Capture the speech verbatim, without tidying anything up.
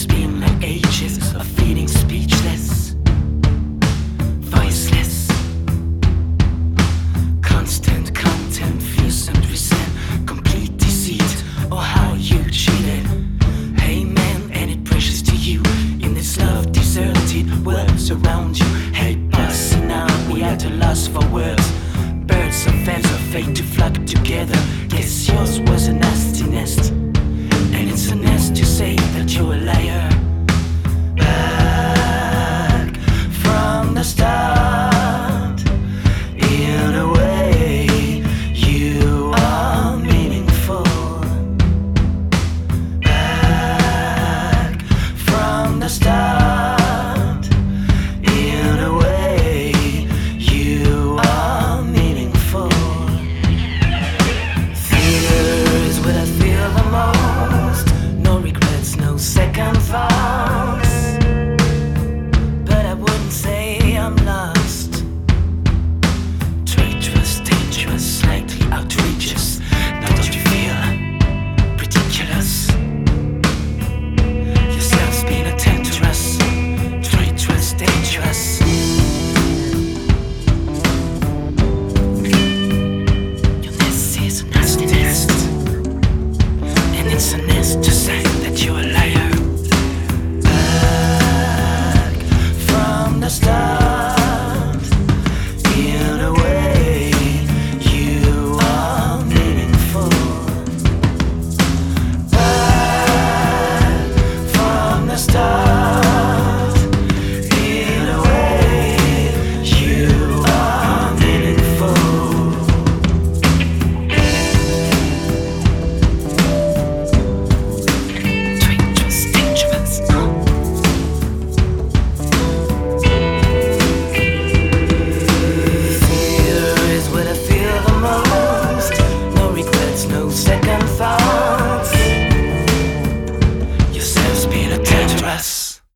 It's been like ages of feeling speechless, voiceless. Constant content, fears and resent, complete deceit, or how you cheated. Hey man, any precious to you in this love deserted world around you? Hey boss, now we at a loss for words. Birds of fans are fate to flock together. Guess yours wasn't